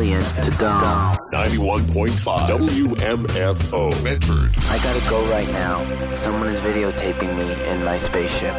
brilliant to dumb. 91.5 WMFO Medford. I gotta go right now. Someone is videotaping me in my spaceship.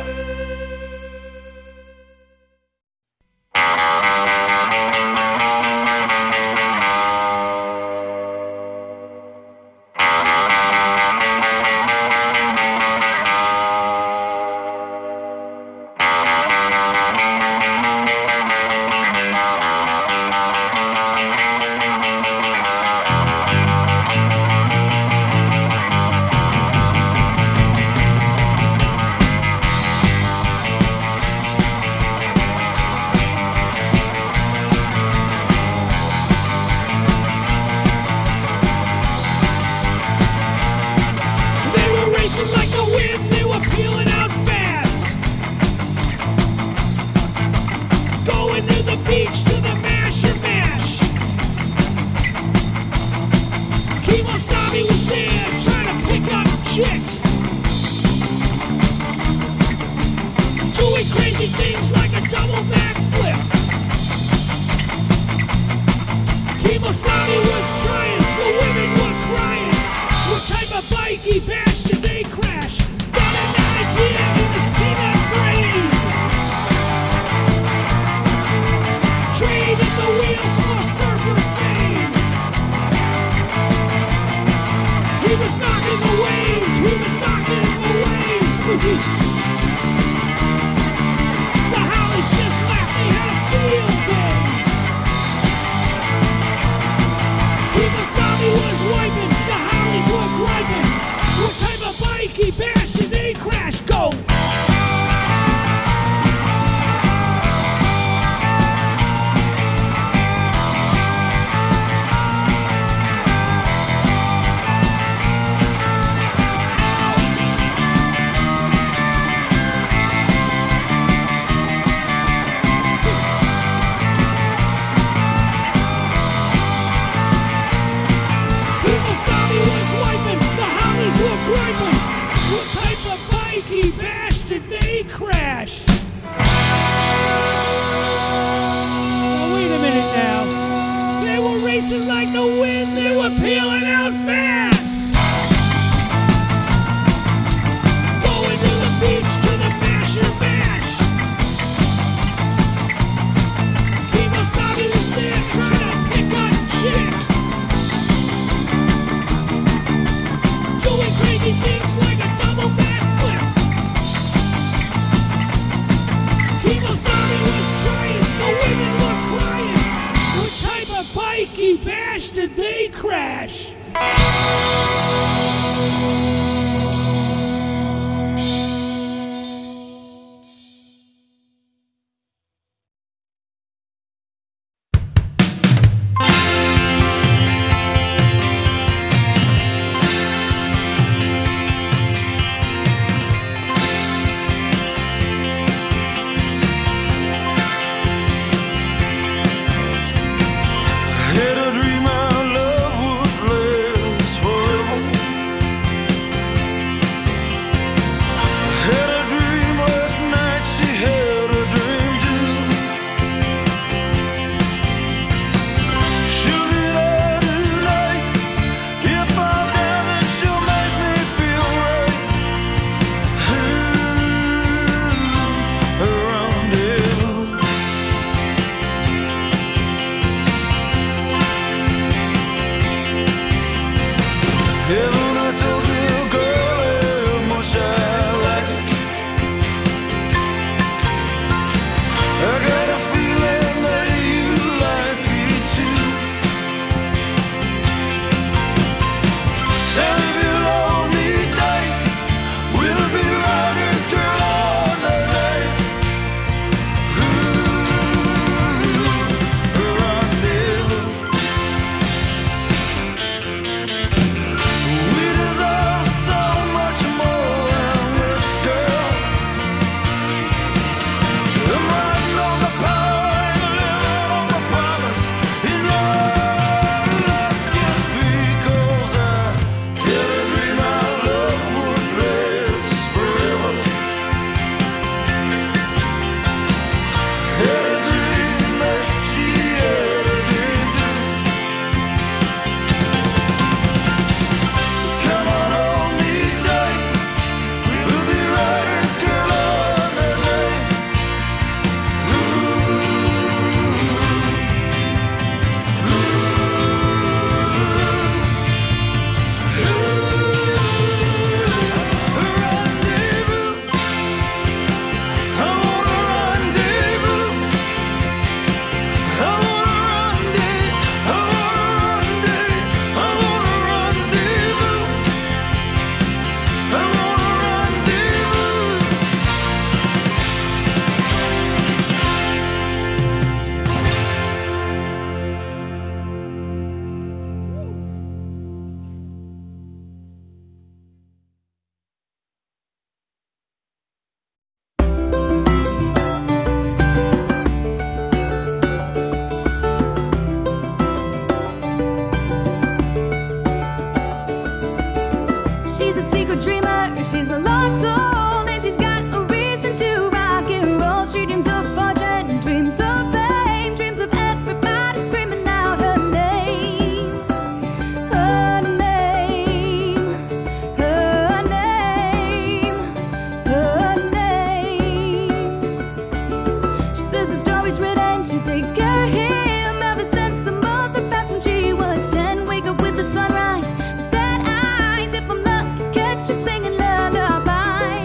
She's a lost soul and she's got a reason to rock and roll. She dreams of fortune, dreams of fame, dreams of everybody screaming out her name. Her name, her name, her name. She says the story's written, she takes care of him ever since her mother passed when she was 10. Wake up with the sunrise, the sad eyes, if I'm lucky, catch you singing lullabies.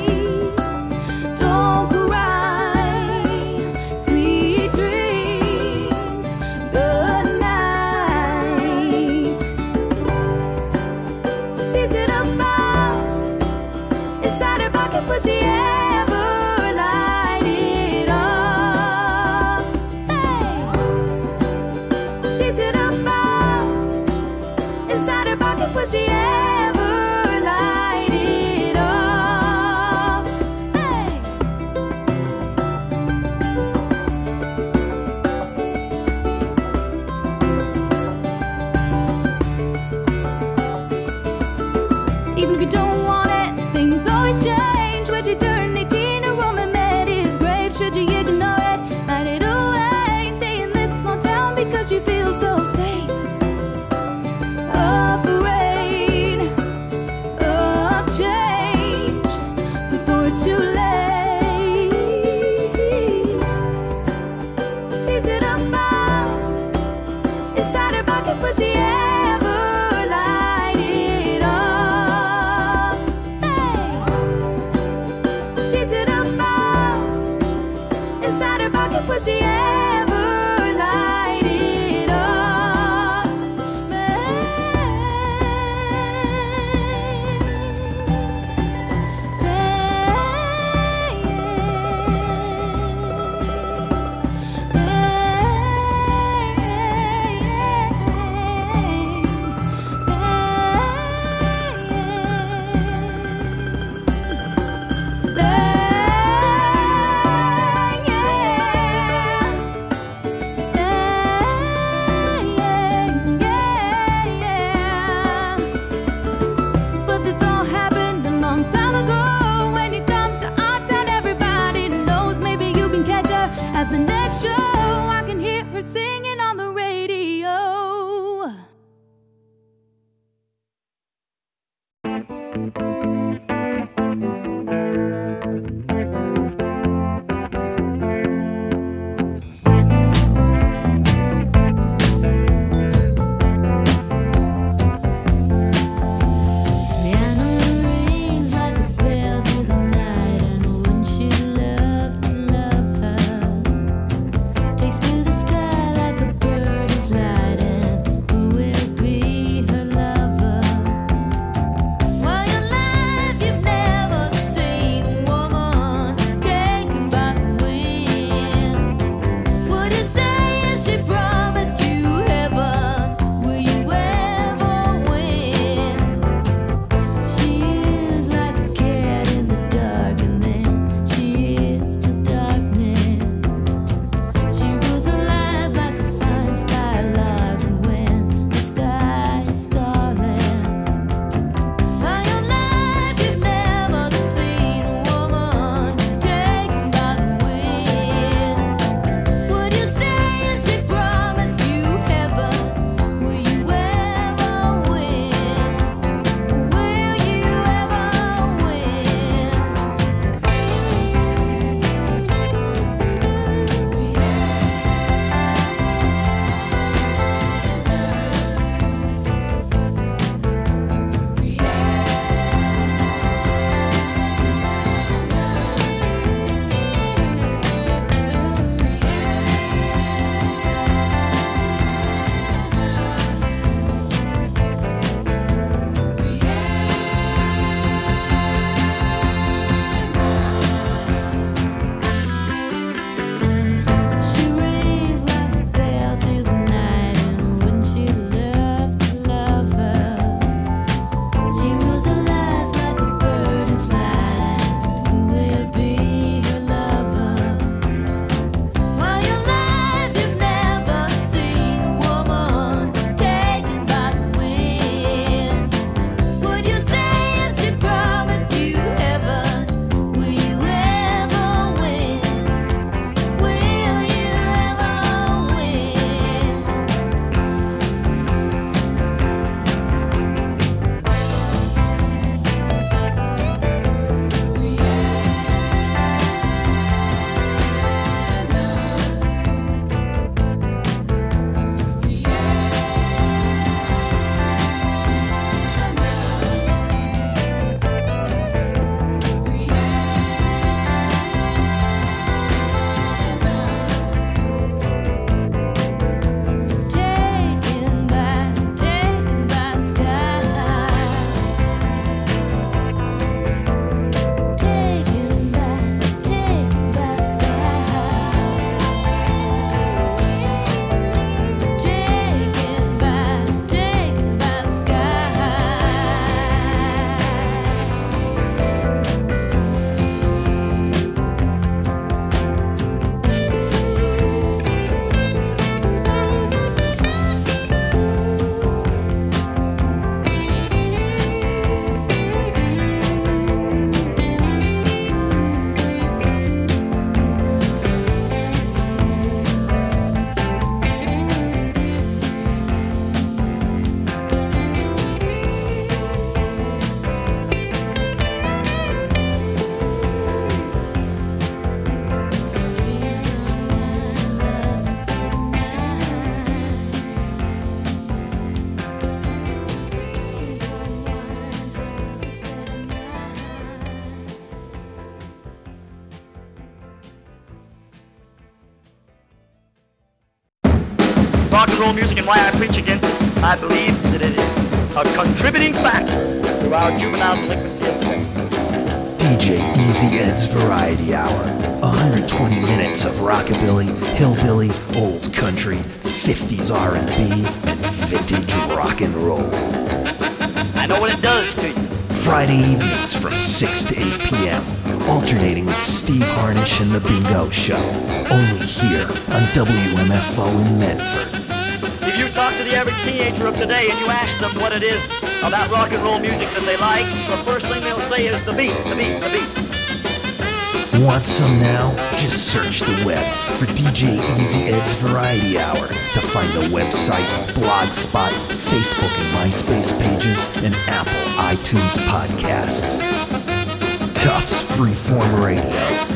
rock and roll music and why I preach against it. I believe that it is a contributing factor to our juvenile delinquency of sex. DJ Easy Ed's Variety Hour. 120 minutes of rockabilly, hillbilly, old country, 50s R&B, and vintage rock and roll. I know what it does to you. Friday evenings from 6 to 8 p.m. Alternating with Steve Harnish and The Bingo Show. Only here on WMFO in Medford. If you talk to the average teenager of today and you ask them what it is about rock and roll music that they like, the first thing they'll say is the beat, the beat, the beat. Want some now? Just search the web for DJ Easy Ed's Variety Hour to find the website, Blogspot, Facebook and MySpace pages, and Apple iTunes podcasts. Tufts Freeform Radio,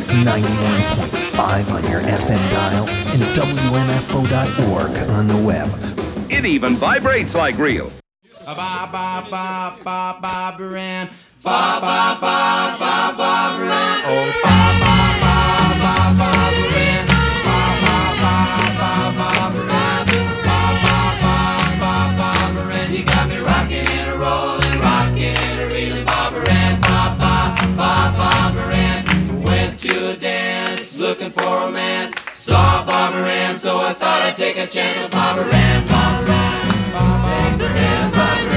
91.5 on your FM dial, and WMFO.org on the web. It even vibrates like real. Ba ba ba ba ba Baran. Ba ba ba ba ba Baran. Oh ba ba ba ba ba Baran. Ba ba ba ba ba Baran. Ba ba ba ba ba Baran. You got me rocking and a rolling, rocking and a reeling, Ba Baran. Ba ba ba ba Baran. Went to a dance, looking for romance. Saw Ba Baran, so I thought I'd take a chance with Ba Baran. Ba Baran. Ba Baran.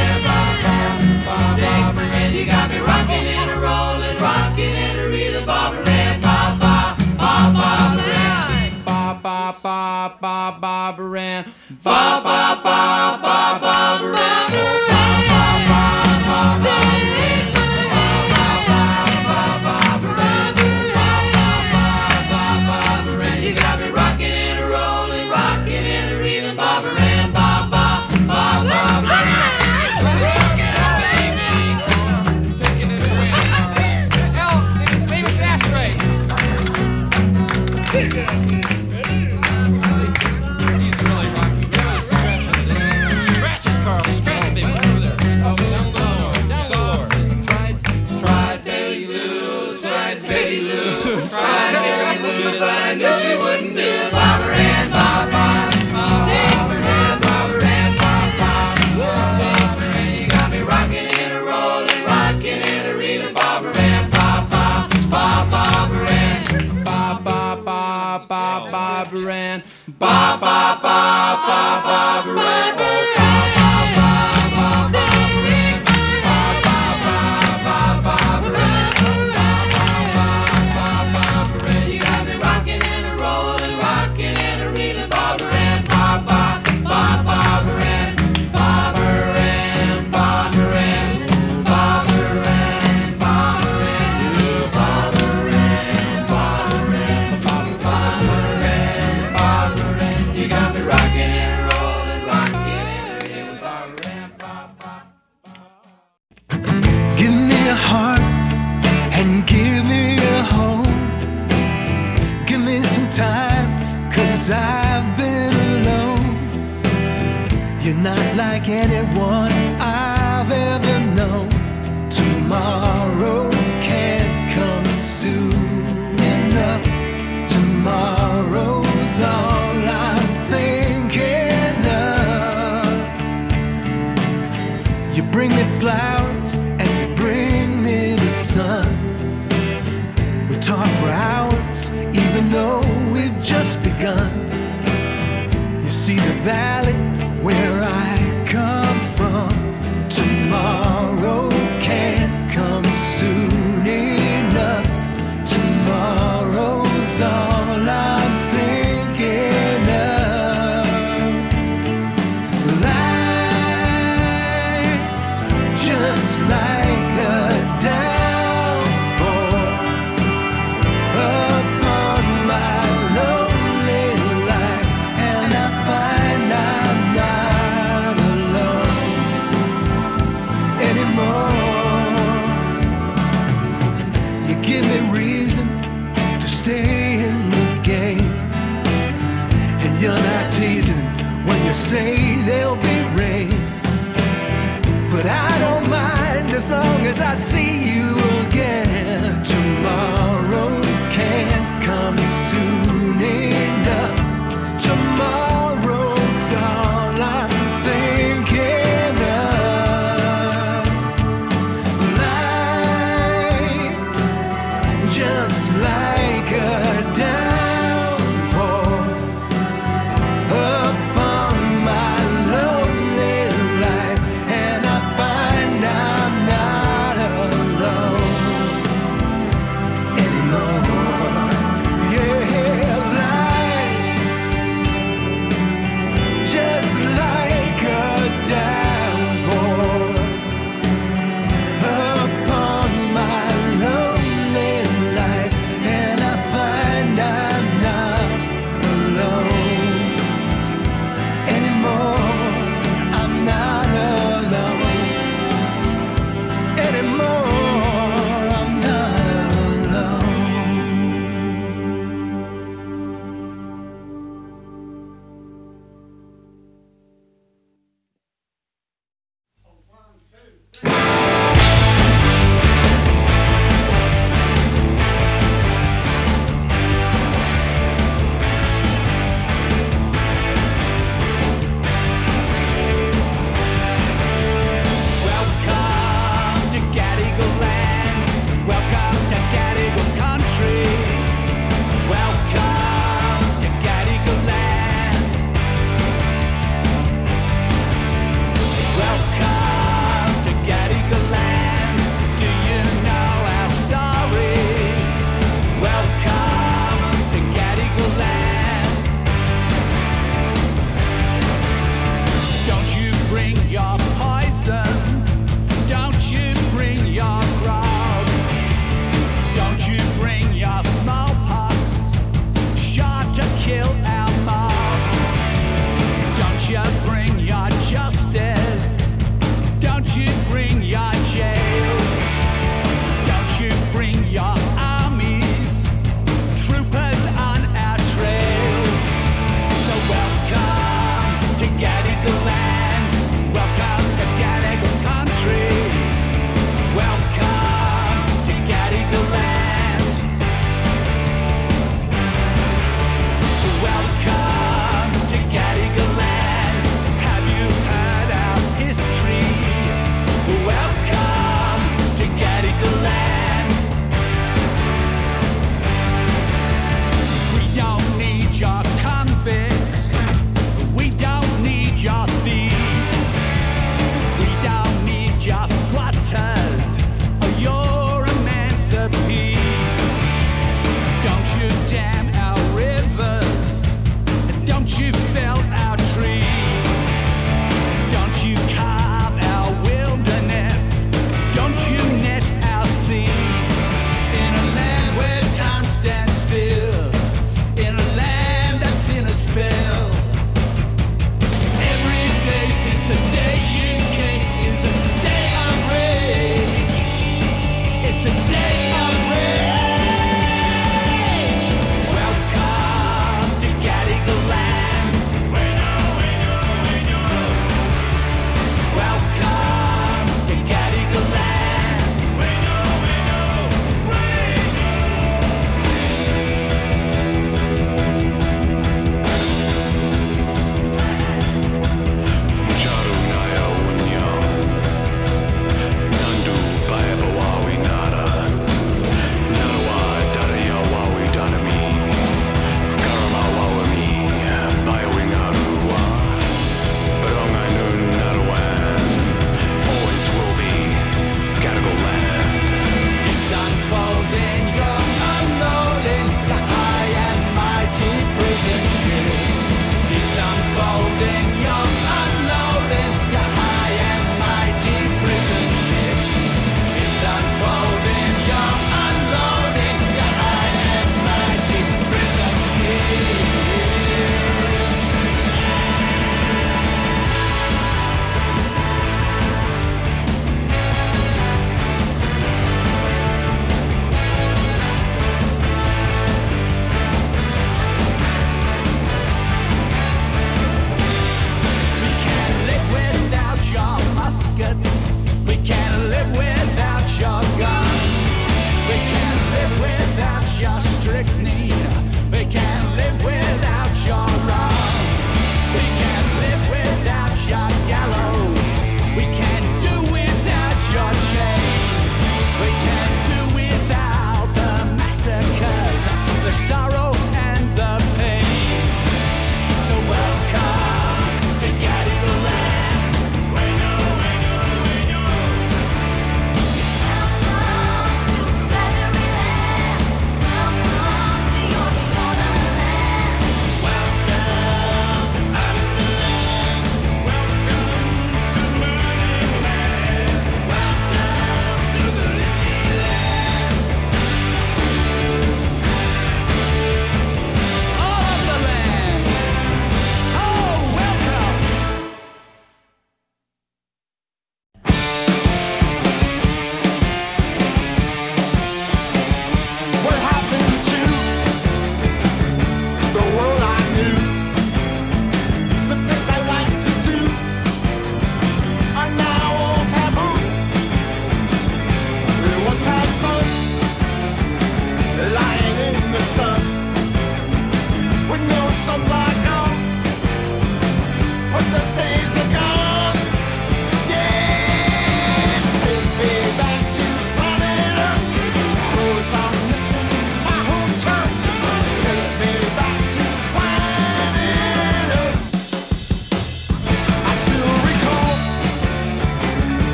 You got me rocking and a rolling, rocking and a reeling, Ba Baran, ba ba ba ba Baran, ba ba ba ba ba Baran, ba ba ba ba ba Baran, ba ba ba ba ba Baran, ba ba ba ba Baran, ba ba ba ba Baran. You got me rocking and a rolling, rocking and a reeling, Ba Baran, ba ba ba ba Baran. Baran, ba ba ba ba ba Baran, oh ba ba ba ba ba Baran, ba ba ba ba ba Baran, ba ba ba ba Baran. You got me rocking and a rolling, rocking and a reeling, Ba Baran, ba ba ba ba Baran, Ba Baran, Ba Baran, Ba Baran, Ba Baran, Ba Baran, Ba Baran, Ba Baran. You got me rocking and rolling, rocking and reeling, Ba Baran, ba ba. Give me a heart and give me a home. Give me some time, 'cause I've been alone. You're not like anyone I've ever known. Tomorrow can't come soon enough. Tomorrow's all I'm thinking of. You bring me flowers and you bring me the sun. We talk for hours even though we've just begun. You see the valley where I come from. Tomorrow can't come soon enough. Tomorrow's all I'm thinking of. Life just like a downpour upon my lonely life, and I find I'm not alone anymore. You give me reason to stay in the game, and you're not teasing when you say there'll be rain. But I don't mind as long as I see you again. Tomorrow can't come soon enough. Tomorrow's all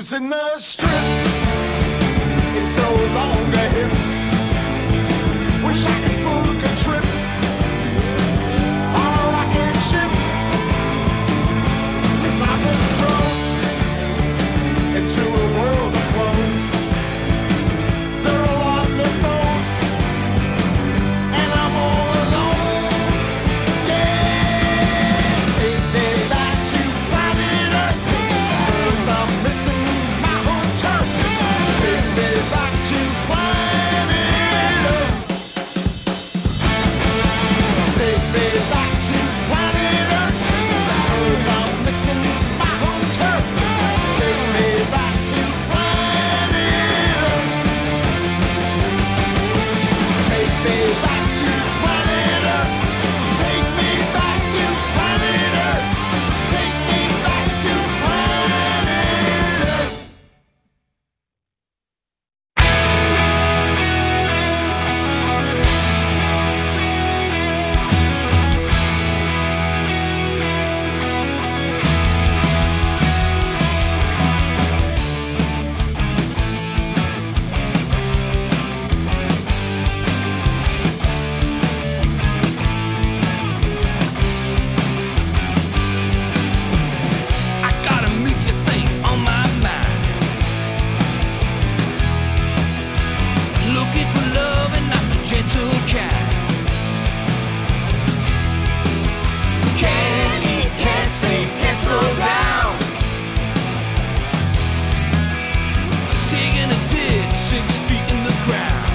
Losing the strip is no longer hip. Wish I could book a trip on a rocket ship. If I was thrown into a world of clones, they're all on the phone, and I'm all alone. Yeah, take me back to planet Earth, 'cause I'm missing my home turf. Take me back to planet Earth. Take me back to planet Earth, 'cause I'm missing my home turf. Take me back to planet Earth. Take me back to planet Earth. Take me back to planet Earth. Take me back to planet Earth. I got a million things on my mind. Looking for love and not the gentle kind. Can't eat, can't sleep, can't slow down. Digging a ditch 6 feet in the ground.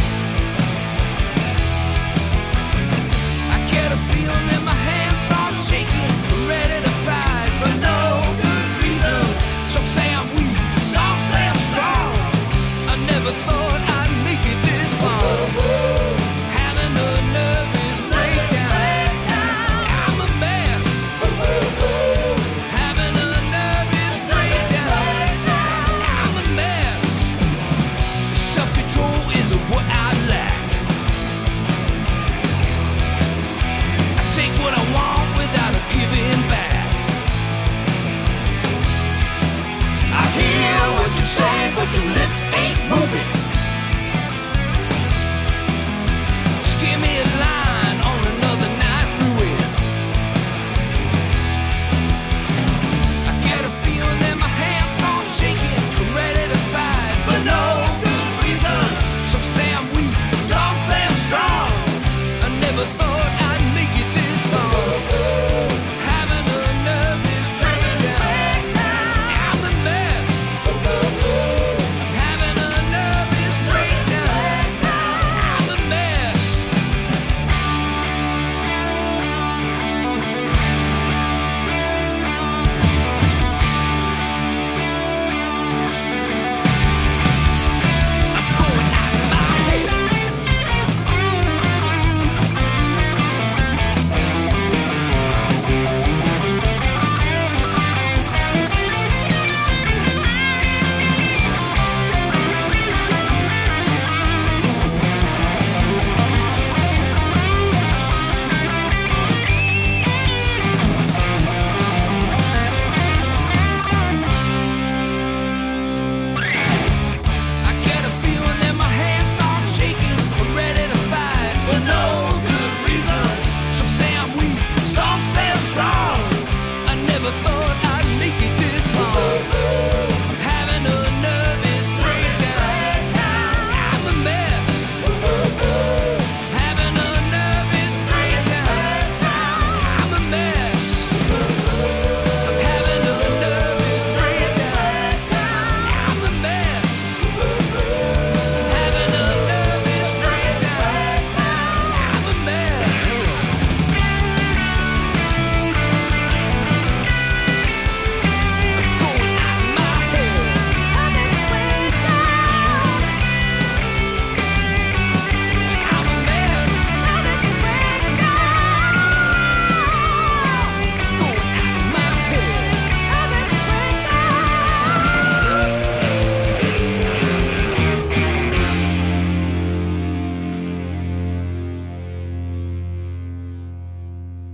I get a feeling that my hands start shaking, ready to fight for no good reason. Some say I'm weak, some say I'm strong. I never thought I'd make it this long. Having a nervous breakdown. I'm a mess. Having a nervous breakdown. I'm a mess. Self-control is what I lack. I take what I want without a giving back. I hear what you say, but your lips ain't moving. Just give me a line on another night ruin. I get a feeling that my hands start shaking, I'm ready to fight for no good reason. Some say I'm weak, some say I'm strong. I never thought I'd make it this long. Having a nervous breakdown. I'm a mess. Having a nervous breakdown. I'm a mess. I'm going out of my head. I get a feeling that my hands start shaking, I'm ready to fight for no good reason. Some say I'm weak, some say I'm strong. I never thought I'd make it this long. Having a nervous breakdown. I'm a mess. Having a nervous breakdown. I'm a mess. I'm having a nervous breakdown. I'm a mess. Having a nervous breakdown. I'm a mess. Going out of my head. I'm a mess. Going out of my head.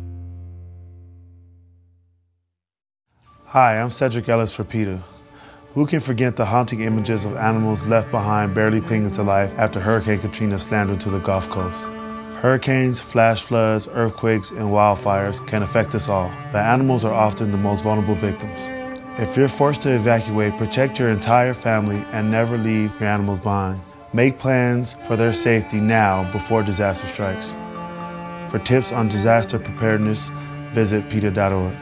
Hi, I'm Cedric Ellis for PETA. Who can forget the haunting images of animals left behind barely clinging to life after Hurricane Katrina slammed into the Gulf Coast? Hurricanes, flash floods, earthquakes, and wildfires can affect us all, but animals are often the most vulnerable victims. If you're forced to evacuate, protect your entire family and never leave your animals behind. Make plans for their safety now before disaster strikes. For tips on disaster preparedness, visit PETA.org.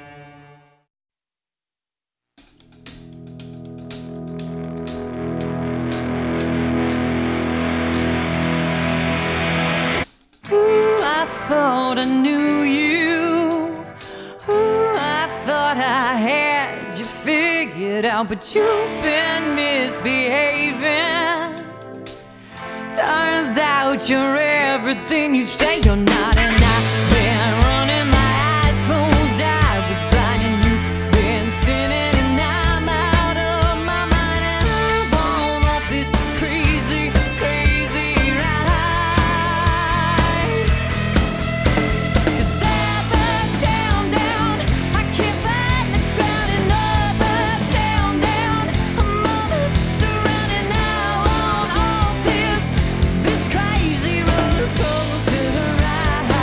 I knew you. Ooh, I thought I had you figured out, but you've been misbehaving. Turns out you're everything you say you're not, and I've been running my eyes closed. I was blind and you've been spinning, and I'm out of my mind, and I'm on off this crazy, crazy ride. This crazy roller coaster ride.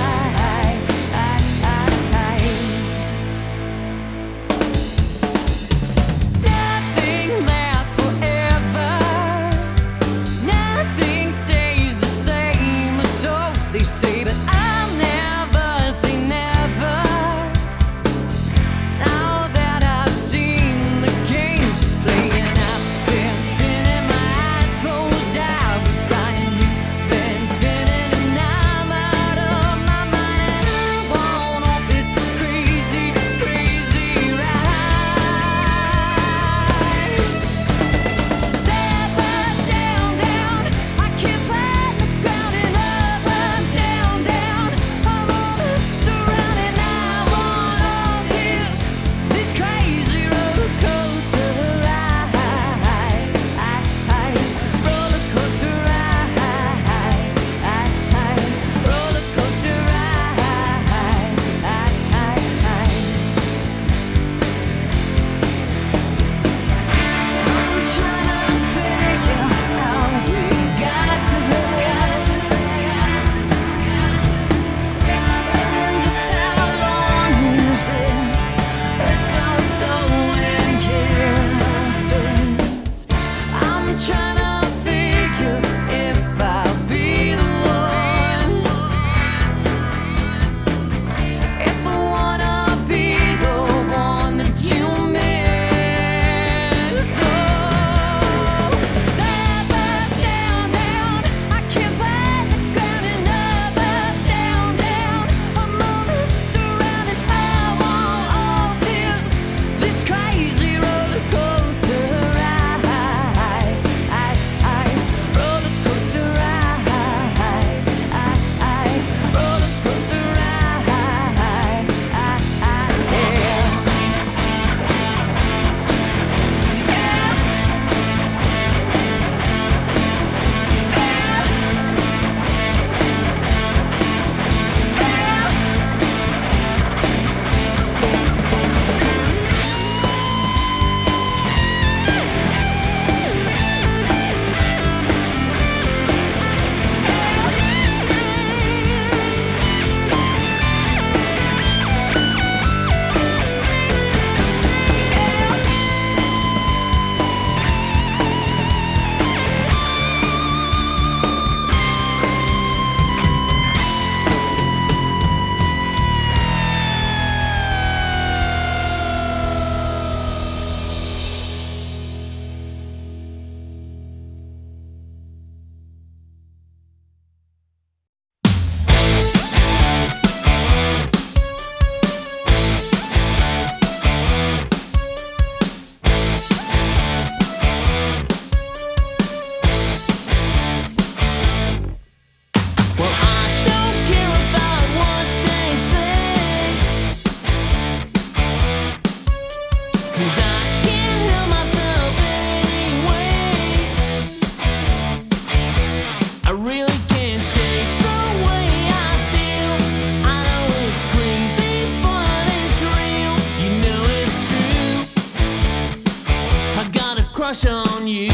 crush on you.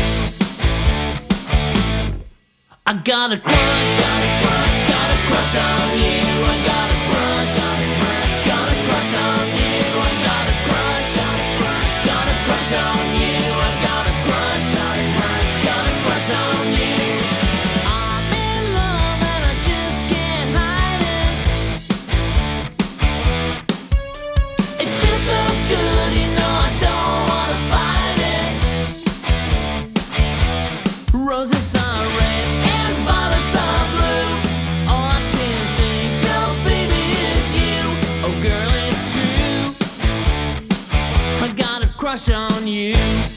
I got a crush, got a crush on you. I got a crush, got a crush on you. I got a crush, got a crush on you. I got a crush, got a crush on you. I'm in love and I just can't hide it. It feels so good, you know I don't wanna fight it. Roses are red and violets are blue. All I can think of, baby, is you. Oh, girl, it's true. I got a crush on you.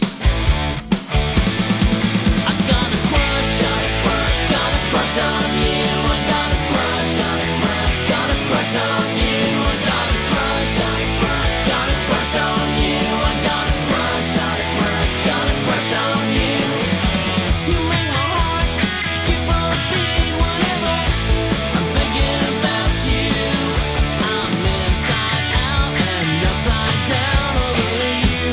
I got a crush, got a crush on you. I got a crush, got a crush on you. I got a crush, got a crush on you. I got a crush, got a crush on you. You make my heart skip a beat whenever I'm thinking about you. I'm inside out and upside down over you.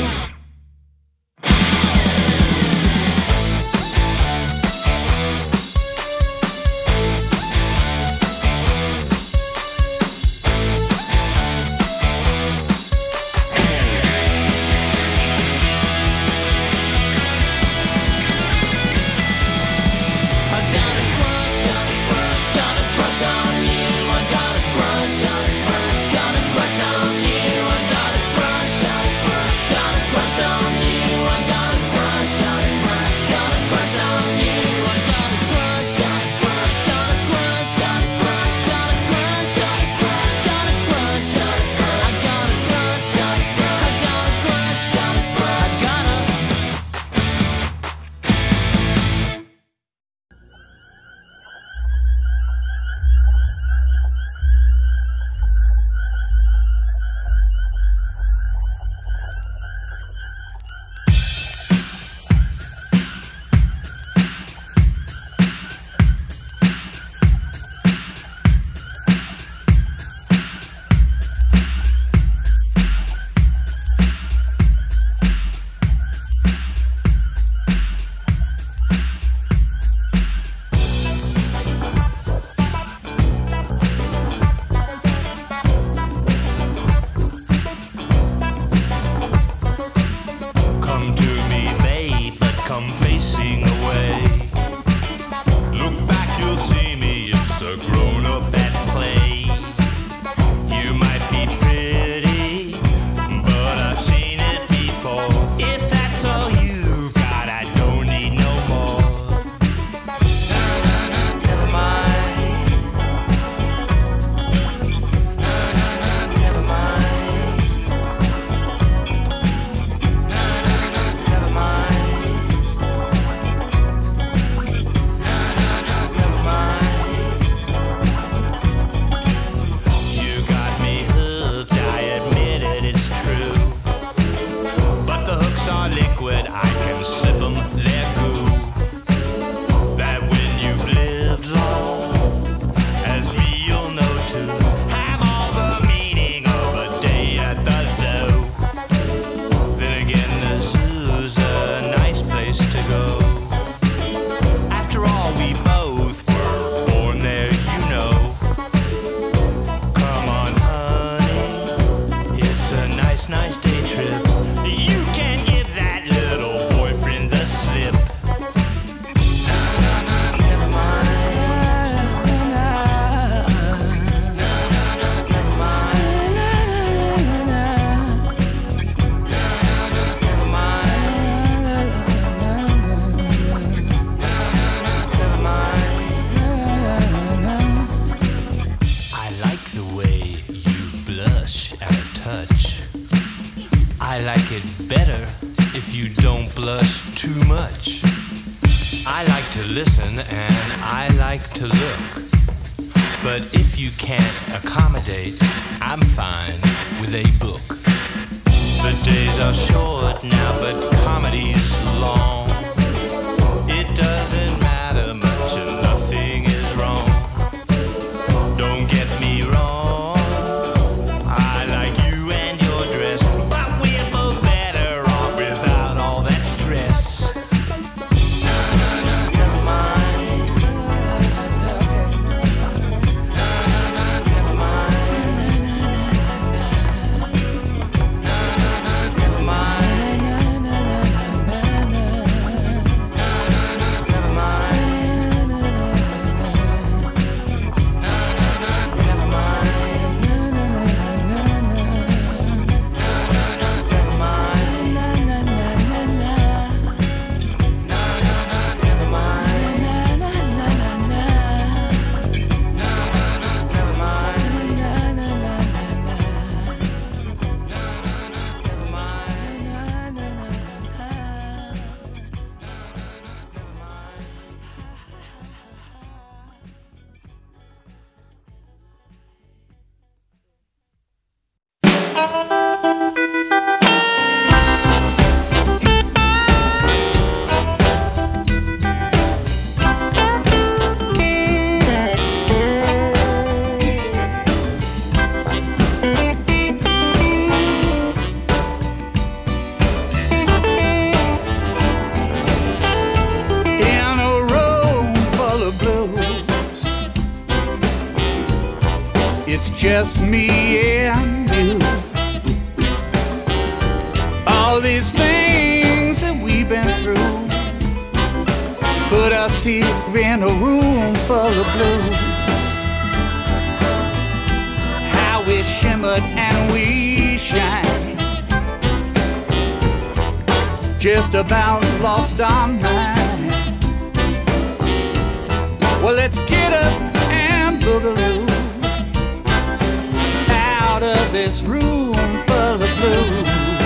I got a crush, got a crush on you. I got a crush, got a crush on you. I got a crush, got a crush on you. I got a crush, got a crush on you. I got a crush, got a crush, got a crush, got a crush, got a crush, got a crush. I got a crush, I got a crush, got a crush, got a. Come to me, babe, but come facing away. Look back, you'll see me, it's a grown-up at play. You might be pretty, but I've seen it before. If that's all you've got, I don't need no more. Never mind. Never mind. Never mind. Never mind. You got me hooked, I admit it, it's true. But the hooks are liquid, I can slip them, they're goo. That when you've lived long, as me you'll know too. Have all the meaning of a day at the zoo. Then again, the zoo's a nice place to go. After all, we both were born there, you know. Come on, honey, it's a nice day trip. You can give that little boyfriend the slip. Never mind. Never mind. Never mind. I like the way you blush at a touch. I like it better if you don't blush too much. I like to listen and I like to look. But if you can't accommodate, I'm fine with a book. The days are short now, but comedy's long. It doesn't matter much and nothing is wrong. Don't get me wrong, I like you and your dress, but we're both better off without all that stress. Just me and you. All these things that we've been through put us here in a room full of blue. How we shimmered and we shine, just about lost our minds. Well, let's get up and boogaloo out of this room full of blues.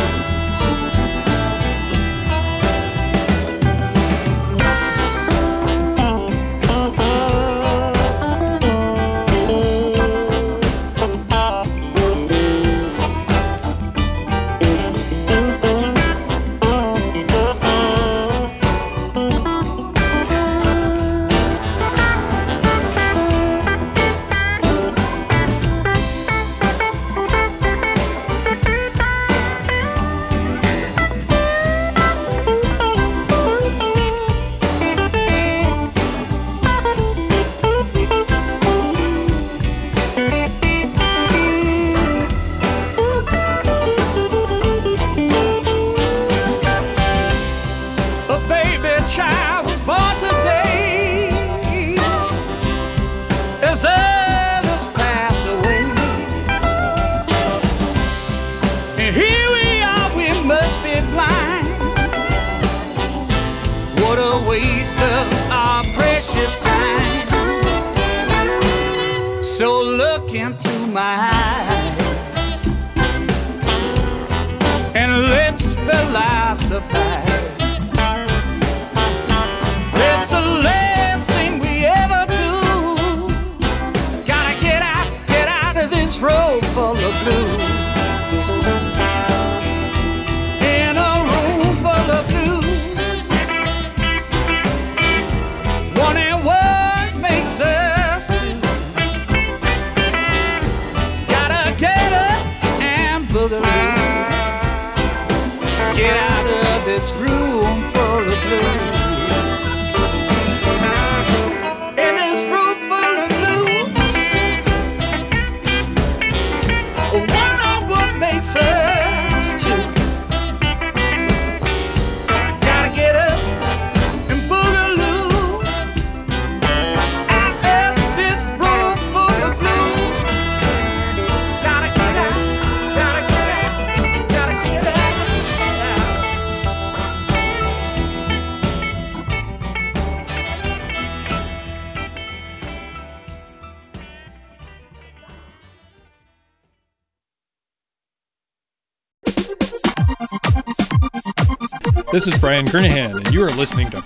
This is Brian Kernahan, and you are listening to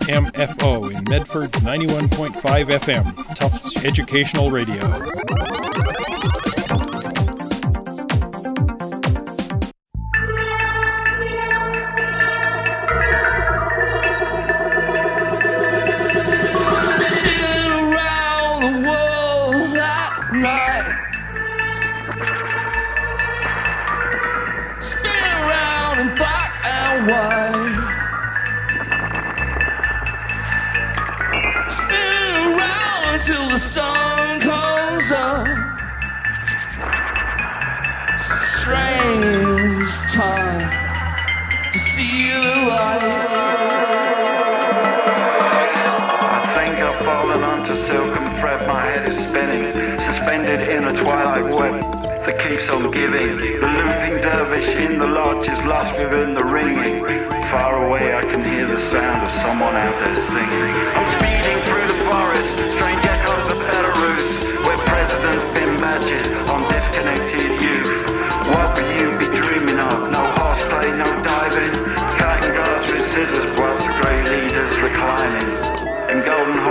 WMFO in Medford 91.5 FM, Tufts Educational Radio.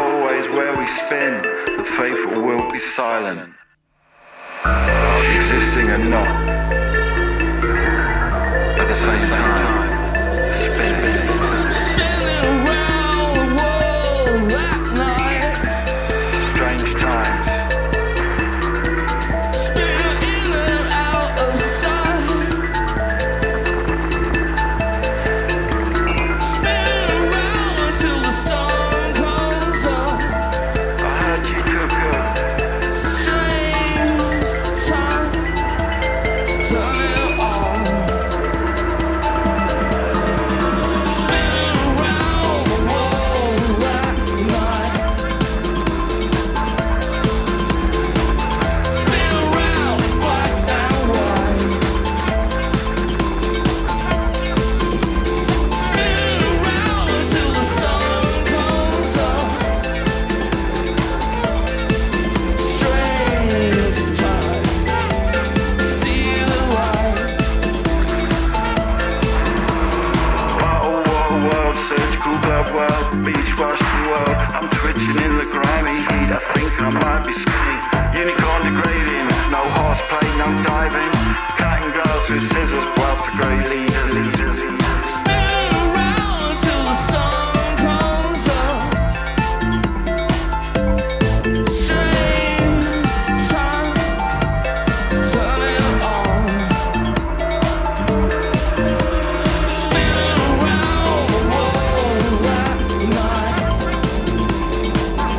Existence sing a knot. At the same time, spinning. Spinning around the world that night. Strange times. Spinning in and out of sight. Spinning around until the sun comes up. I heard you took a strange time to turn it on. Spinning around the world that night. Spin around black and white. Spin around until the sun comes up. Strange time, see the light. Bottle water world, surgical glove world, beach wash the world. I'm twitching in the grimy heat. I think I might be skiing. Unicorn degrading, no horseplay, no diving. Cutting girls with scissors whilst the grey leaders. Spin around until the sun comes up. Strange time to turn it on. Spinning around the world that night.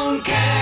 don't care.